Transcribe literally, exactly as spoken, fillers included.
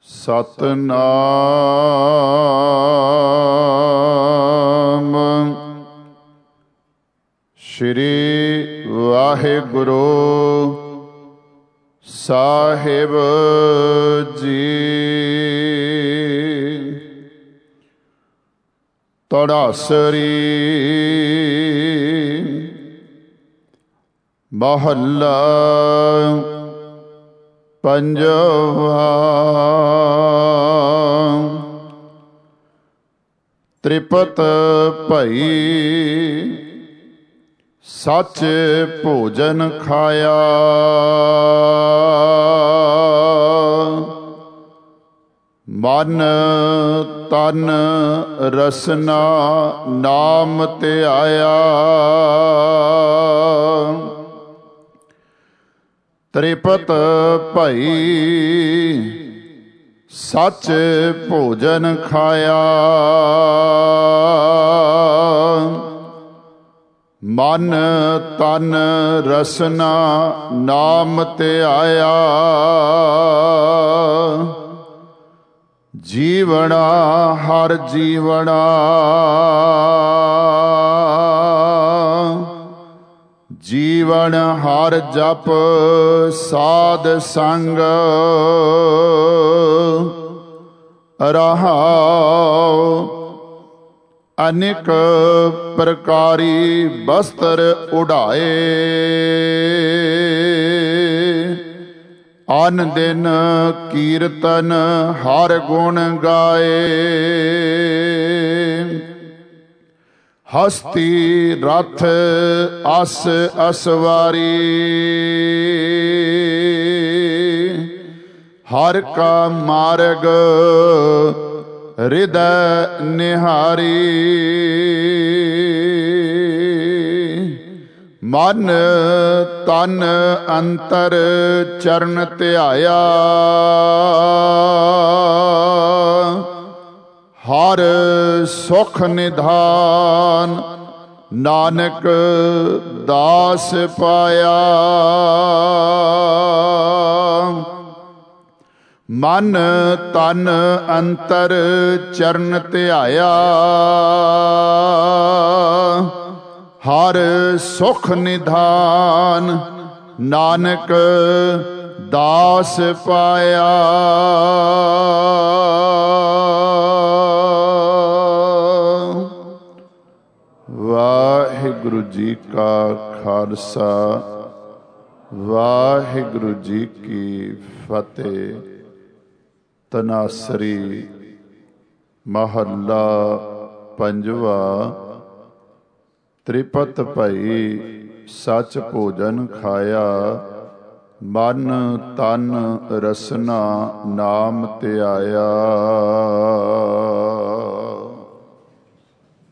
ਸਤਨਾਮ ਸ਼੍ਰੀ ਵਾਹਿਗੁਰੂ ਸਾਹਿਬ ਜੀ। ਤੜਾਸਰੀ ਮਹੱਲਾ ਪੰਜਵਾ। ਤ੍ਰਿਪਤ ਭਈ ਸੱਚ ਭੋਜਨ ਖਾਇਆ, ਮਨ ਤਨ ਰਸਨਾ ਨਾਮ ਧਿਆਇਆ। ਤ੍ਰਿਪਤ ਭਈ ਸੱਚ ਭੋਜਨ ਖਾਇਆ, ਮਨ ਤਨ ਰਸਨਾ ਨਾਮ ਧਿਆਇਆ। ਜੀਵਣਾ ਹਰ ਜੀਵਣਾ, ਜੀਵਨ ਹਰ ਜਪ ਸਾਧ ਸੰਗ। ਰਹਾਉ ਅਨੇਕ ਪ੍ਰਕਾਰੀ ਬਸਤਰ ਉਡਾਏ, ਅਨ ਦਿਨ ਕੀਰਤਨ ਹਰ ਗੁਣ ਗਾਏ। ਹਸਤੀ ਰਥ ਅਸ ਅਸਵਾਰੀ, ਹਰ ਕਾ ਮਾਰਗ ਹਿਰਦੈ ਨਿਹਾਰੀ। ਮਨ ਤਨ ਅੰਤਰ ਚਰਨ ਧਿਆਇਆ, ਹਰ ਸੁਖ ਨਿਧਾਨ ਨਾਨਕ ਦਾਸ ਪਾਇਆ। ਮਨ ਤਨ ਅੰਤਰ ਚਰਨ ਧਿਆਇਆ, ਹਰ ਸੁਖ ਨਿਧਾਨ ਨਾਨਕ ਦਾਸ ਪਾਇਆ। ਵਾਹਿਗੁਰੂ ਜੀ ਕਾ ਖਾਲਸਾ, ਵਾਹਿਗੁਰੂ ਜੀ ਕੀ ਫਤਿਹ। ਤਨਾਸਰੀ ਮਹੱਲਾ ਪੰਜਵਾ। ਤ੍ਰਿਪਤ ਭਈ ਸੱਚ ਭੋਜਨ ਖਾਇਆ, ਮਨ ਤਨ ਰਸਨਾ ਨਾਮ ਧਿਆਇਆ।